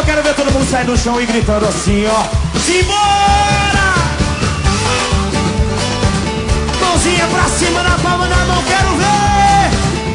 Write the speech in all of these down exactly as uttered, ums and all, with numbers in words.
quero ver todo mundo sair do chão e gritando assim, ó. Simbora! Mãozinha pra cima, na palma da mão, quero ver!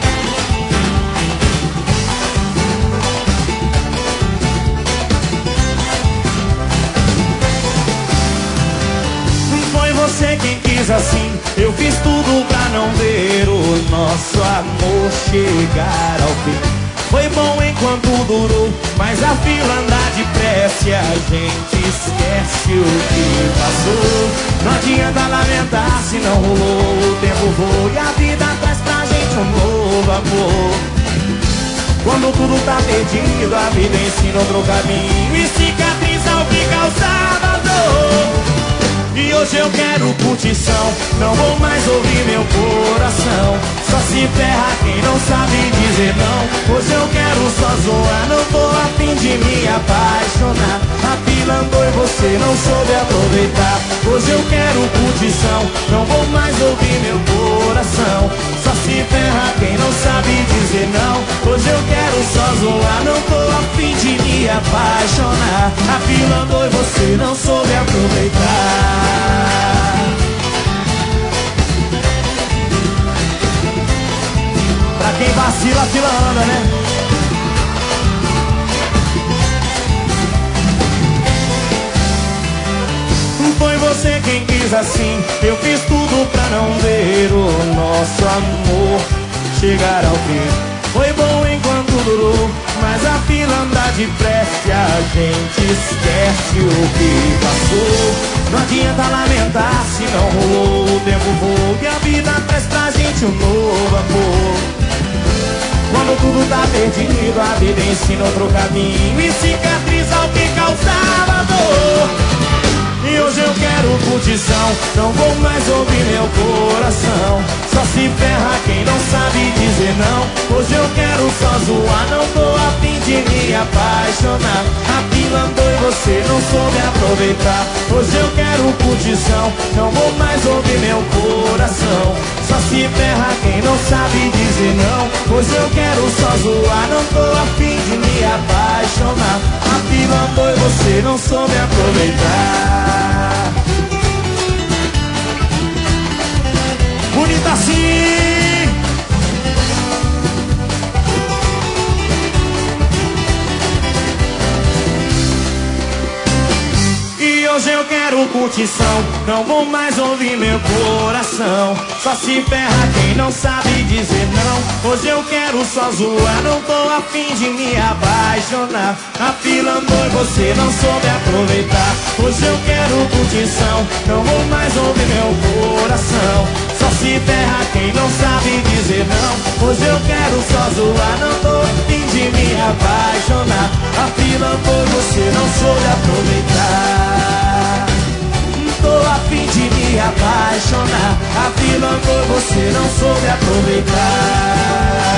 Foi você quem quis assim, eu fiz tudo pra não ver o nosso amor chegar ao fim. Foi bom enquanto durou, mas a fila anda depressa e a gente esquece o que passou. Não adianta lamentar se não rolou, o tempo voa e a vida traz pra gente um novo amor. Quando tudo tá perdido, a vida ensina outro caminho e cicatriza o que causava dor. E hoje eu quero curtição, não vou mais ouvir meu coração. Só se ferra quem não sabe dizer não. Hoje eu quero só zoar, não tô a fim de me apaixonar. A fila andou e você não soube aproveitar. Hoje eu quero curtição, não vou mais ouvir meu coração. Só se ferra quem não sabe dizer não. Hoje eu quero só zoar, não tô a fim de me apaixonar. A fila andou e você não soube aproveitar. Pra quem vacila, a fila anda, né? Foi você quem quis assim, eu fiz tudo pra não ver o nosso amor chegar ao fim. Foi bom enquanto durou, mas a fila anda depressa e a gente esquece o que passou. Não adianta lamentar se não rolou, o tempo voa e a vida traz pra gente um novo amor. Quando tudo tá perdido, a vida ensina outro caminho e cicatriza o que causava dor. E hoje eu quero curtição, não vou mais ouvir meu coração. Só se ferra quem não sabe dizer não. Hoje eu quero só zoar, não tô a fim de me apaixonar. A fila andou e você não soube aproveitar. Hoje eu quero curtição, não vou mais ouvir meu coração. Só se ferra quem não sabe dizer não. Hoje eu quero só zoar, não tô a fim de me apaixonar. A fila andou e você não soube aproveitar. Bonita assim. E hoje eu quero curtição, não vou mais ouvir meu coração. Só se ferra quem não sabe dizer não. Hoje eu quero só zoar, não tô a fim de me apaixonar. A fila andou e você não soube aproveitar. Hoje eu quero curtição, não vou mais ouvir meu coração. Só se ferra quem não sabe dizer não. Hoje eu quero só zoar, não tô a fim de me apaixonar. A fila andou e você não soube aproveitar. Tô a fim de me apaixonar. A fila andou e você não soube aproveitar.